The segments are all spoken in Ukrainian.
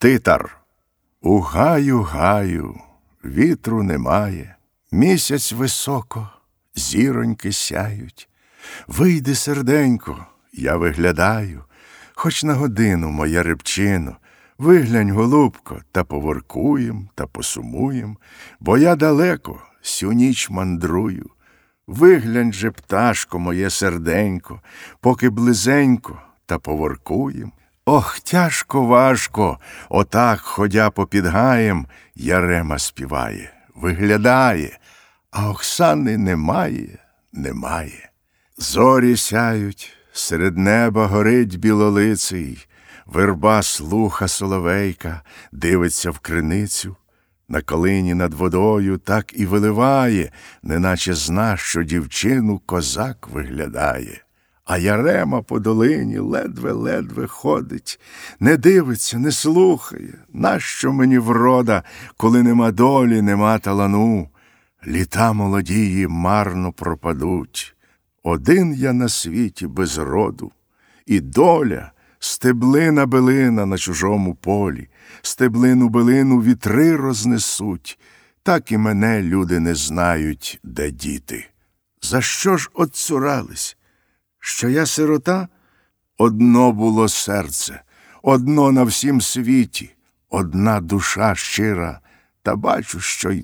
Титар. У гаю, вітру немає, місяць високо, зіроньки сяють. Вийди, серденько, я виглядаю, хоч на годину, моя рибчино, виглянь, голубко, та поворкуєм, та посумуєм, бо я далеко сю ніч мандрую. Виглянь же, пташко, моє серденько, поки близенько, та поворкуєм. Ох, тяжко, важко, отак, ходя попід гаєм, Ярема співає, виглядає, а Оксани немає. Зорі сяють, серед неба горить білолиций, верба слуха соловейка, дивиться в криницю, на калині над водою так і виливає, неначе зна, що дівчину козак виглядає. А Ярема по долині ледве-ледве ходить, не дивиться, не слухає. Нащо мені врода, коли нема долі, нема талану? Літа молодії марно пропадуть. Один я на світі без роду. І доля — стеблина-билина на чужому полі. Стеблину-билину вітри рознесуть. Так і мене люди не знають, де діти. За що ж отцурались? Що я сирота? Одно було серце, одно на всім світі, одна душа щира, та бачу,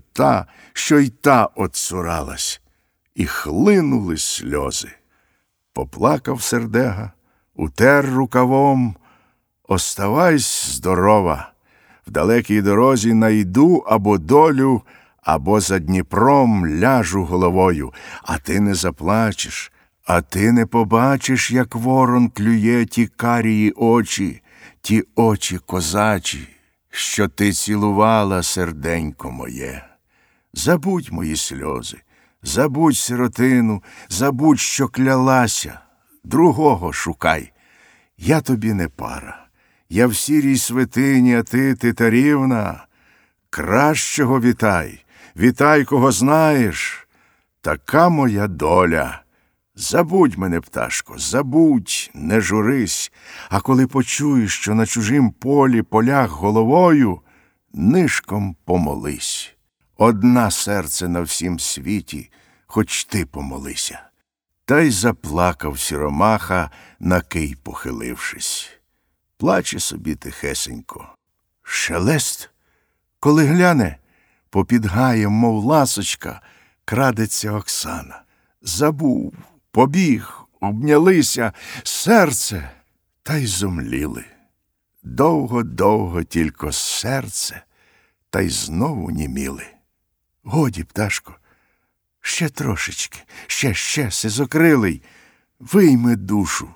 що й та отцуралась. І хлинули сльози. Поплакав сердега, утер рукавом. Оставайсь здорова, в далекій дорозі найду або долю, або за Дніпром ляжу головою, а ти не заплачеш. А ти не побачиш, як ворон клює ті карії очі, ті очі козачі, що ти цілувала, серденько моє. Забудь мої сльози, забудь сиротину, забудь, що клялася, другого шукай. Я тобі не пара, я в сірій святині, а ти, Титарівна, кращого вітай, вітай, кого знаєш, така моя доля. Забудь мене, пташко, забудь, не журись, а коли почуєш, що на чужім полі полях головою, нишком помолись. Одна серце на всім світі, хоч ти помолися. Та й заплакав сіромаха, на кий похилившись. Плаче собі тихесенько. Шелест, коли гляне, попід гаєм, мов ласочка, крадеться Оксана. Забув. Побіг, обнялися, серце, та й зомліли. Довго-довго тільки серце, та й знову німіли. Годі, пташко, ще трошечки, ще, сизокрилий, вийми душу.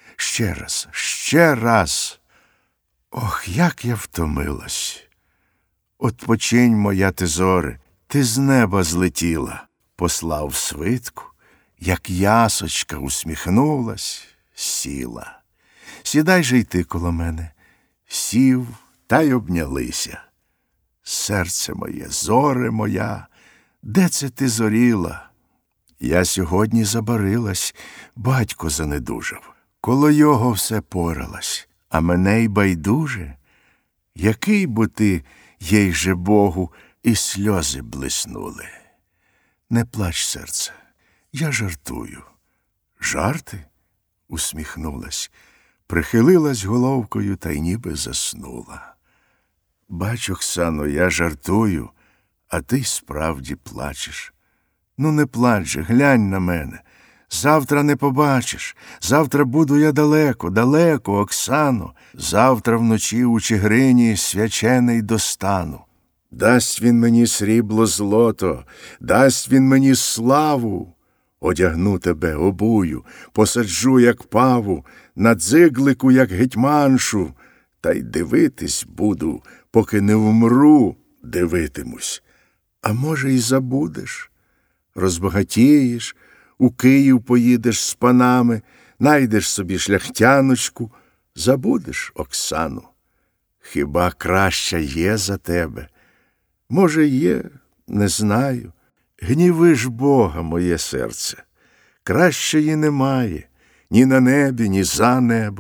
Ще раз. Ох, як я втомилась. Отпочинь, моя тезоре, ти з неба злетіла, послав свитку. Як ясочка усміхнулась, сіла. Сідай же й ти коло мене. Сів, та й обнялися. Серце моє, зоре моя, де це ти зоріла? Я сьогодні забарилась, батько занедужав. Коло його все поралась, а мене й байдуже. Який бо ти, їй же Богу, і сльози блиснули. Не плач, серце. Я жартую. Жарти? Усміхнулась, прихилилась головкою та й ніби заснула. Бач, Оксано, я жартую, а ти справді плачеш. Ну не плач же, глянь на мене. Завтра не побачиш, завтра буду я далеко, Оксано. Завтра вночі у Чигирині свячений достану. Дасть він мені срібло злото, дасть він мені славу. Одягну тебе, обую, посаджу, як паву, на дзиглику, як гетьманшу, та й дивитись буду, поки не вмру, дивитимусь. А може, й забудеш, розбагатієш, у Київ поїдеш з панами, найдеш собі шляхтяночку, забудеш Оксану. Хіба краща є за тебе? Може, є, не знаю. Гніви ж Бога, моє серце. Кращої немає, ні на небі, ні за небом,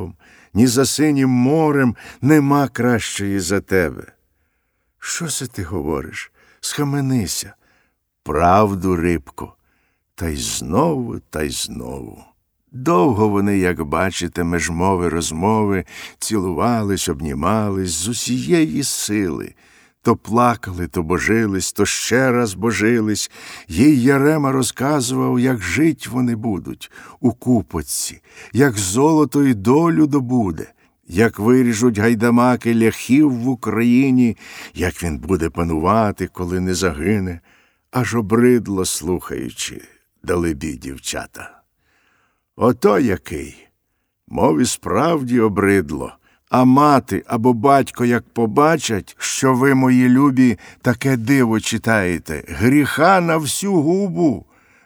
ні за синім морем нема кращої за тебе. Що це ти говориш? Схаменися. Правду, рибко. Та й знову, та й знову. Довго вони, як бачите, меж мови розмови, цілувались, обнімались з усієї сили. То плакали, то божились, то ще раз божились. Їй Ярема розказував, як жить вони будуть у Купоці, як золото й долю добуде, як виріжуть гайдамаки ляхів в Україні, як він буде панувати, коли не загине. Аж обридло, слухаючи, далебі дівчата. Ото який, мов і справді обридло, а мати або батько як побачать, що ви, мої любі, таке диво читаєте, гріха на всю губу,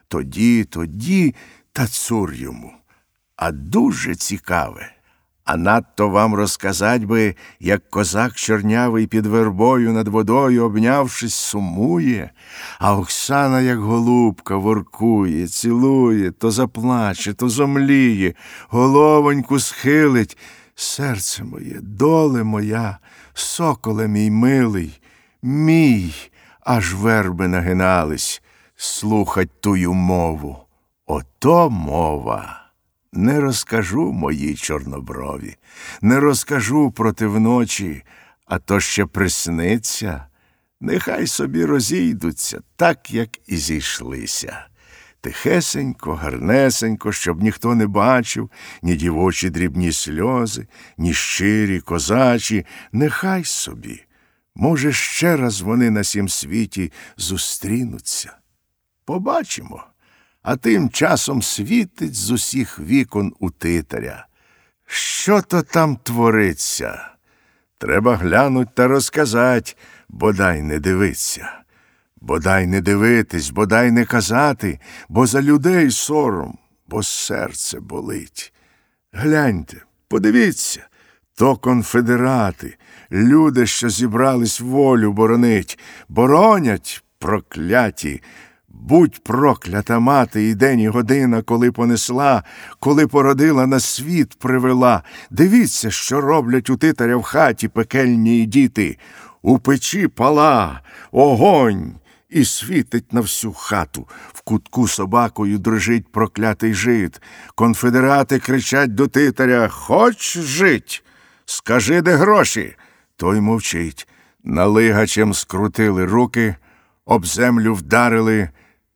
тоді, та цур йому. А дуже цікаве. А надто вам розказать би, як козак чорнявий під вербою над водою, обнявшись, сумує, а Оксана, як голубка, воркує, цілує, то заплаче, то зомліє, головоньку схилить. Серце моє, доле моя, соколе мій милий, мій, аж верби нагинались, слухать тую мову. Ото мова. Не розкажу моїй чорноброві, не розкажу проти вночі, а то ще присниться. Нехай собі розійдуться, так, як і зійшлися. Тихесенько, гарнесенько, щоб ніхто не бачив, ні дівочі дрібні сльози, ні щирі, козачі. Нехай собі. Може, ще раз вони на сім світі зустрінуться. Побачимо. А тим часом світить з усіх вікон у титаря. Що то там твориться? Треба глянуть та розказать, бодай не дивиться. Бодай не дивитись, бодай не казати, бо за людей сором, бо серце болить. Гляньте, подивіться, то конфедерати, люди, що зібрались волю боронить, боронять, прокляті. Будь проклята мати і день, і година, коли понесла, коли породила, на світ привела. Дивіться, що роблять у титаря в хаті пекельні діти. У печі пала, огонь, і світить на всю хату. В кутку собакою дрижить проклятий жид. Конфедерати кричать до титаря: «Хоч жить? Скажи, де гроші?» Той мовчить. Налигачем скрутили руки, об землю вдарили.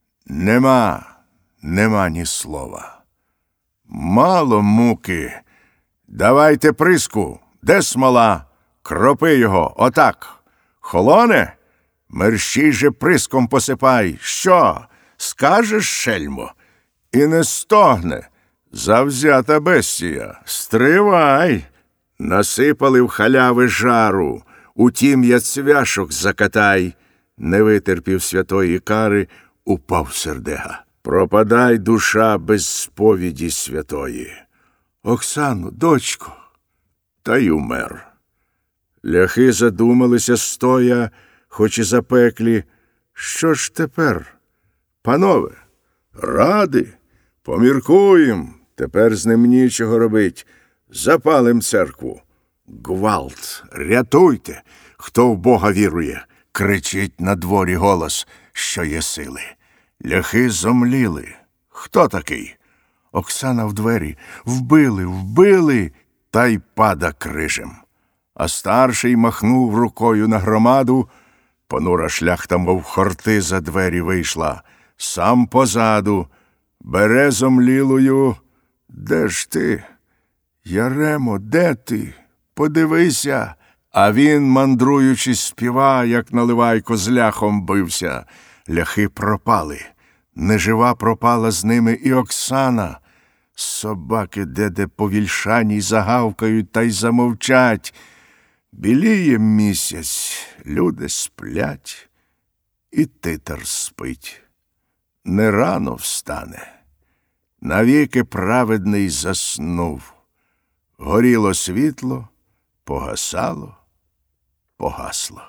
Нема ні слова. Мало муки. Давайте приску. Де смола? Кропи його, отак. Холоне? Мерщій же приском посипай. Що? Скажеш, шельмо? І не стогне. Завзята бестія. Стривай. Насипали в халяви жару. Утім, я цвяшок закатай. Не витерпів святої кари, упав сердега. Пропадай, душа, без сповіді святої. Оксано, дочко, та й умер. Ляхи задумалися стоя, хоч і запеклі. Що ж тепер? Панове, ради, поміркуєм, тепер з ним нічого робить. Запалим церкву. Гвалт, рятуйте, хто в Бога вірує. Кричить на дворі голос, що є сили. Ляхи зомліли. Хто такий? Оксана в двері. Вбили, та й пада крижем. А старший махнув рукою на громаду. Понура шляхта, мов хорти, за двері вийшла. Сам позаду. Бере зомлілою. Де ж ти? Яремо, де ти? Подивися. А він, мандруючи, співа, як наливайко з ляхом бився. Ляхи пропали. Нежива пропала з ними і Оксана. Собаки де по вільшаній загавкають та й замовчать. Біліє місяць, люди сплять, і титар спить. Не рано встане. Навіки праведний заснув. Горіло світло, погасало, погасло.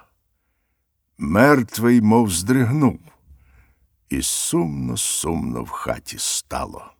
Мертвий, мов здригнув, і сумно в хаті стало.